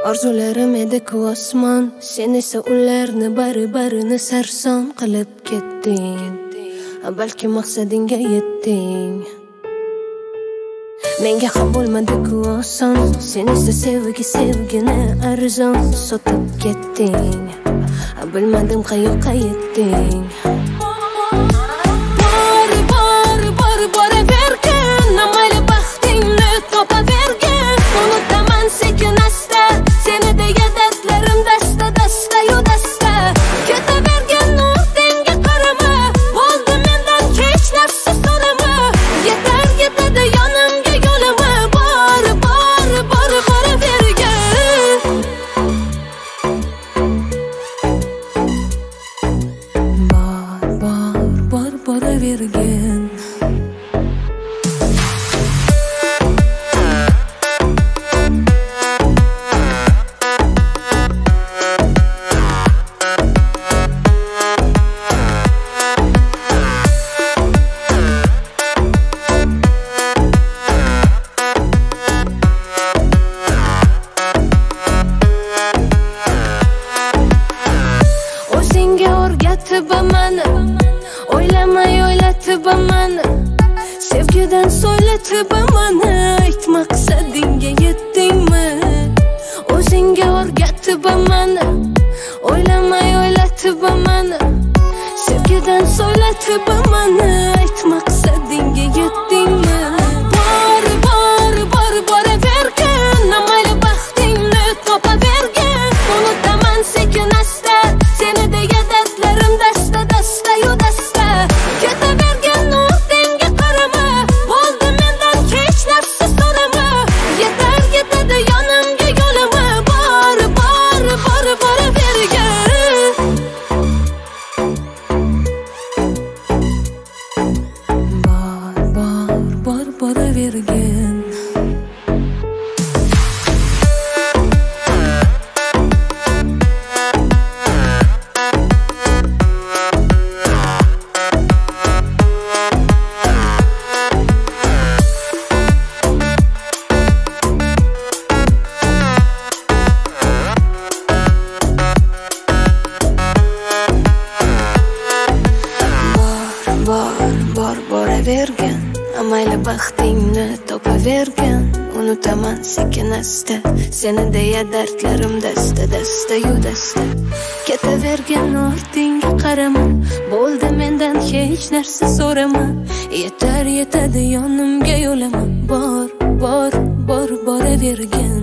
Orzularim edi-ku osmon, sen esa ularni bari-barini sarson qilib ketding. Balki maqsadingga yetding. Menga ham bo'lmadi-ku oson, sen esa sevgini arzon sotib ketding. Bilmadim qayoqqa yetding. Boravergin, mayli baxtingni topavergin. Unutaman sekin asta, seni deya dardlarim dasta-yu dasta. Ketavergin, ortingga qarama, bo'ldi mendan hech narsa so'rama. Yetar yetadi yonimga yo'lama, boravergin. Boravergin. O'zingga o'rgatib mani, o'ylamay o'ylatib mani, sevgidan so'ylatib mani, ayt maqsadingga yetdingmi? O'zingga o'rgatib mani, o'ylamay o'ylatib mani, sevgidan so'ylatib mani, ayt maqsadingga yetdingmi? Boravergin, mayli baxtingni topavergin. Unutaman sekin asta, seni deya dardlarim dasta-yu dasta. Ketavergin, ortingga qarama, bo'ldi mendan hech narsa so'rama. Yetar yetadi yonimga yo'lama, boravergin. Boravergin. Boravergin, mayli baxtingni topavergin. Unutaman sekin asta, seni deya dardlarim dasta-yu dasta. Ketavergin, ortingga qarama, bo'ldi mendan hech narsa so'rama. Yetar yetadi yonimga yo'lama, boravergin.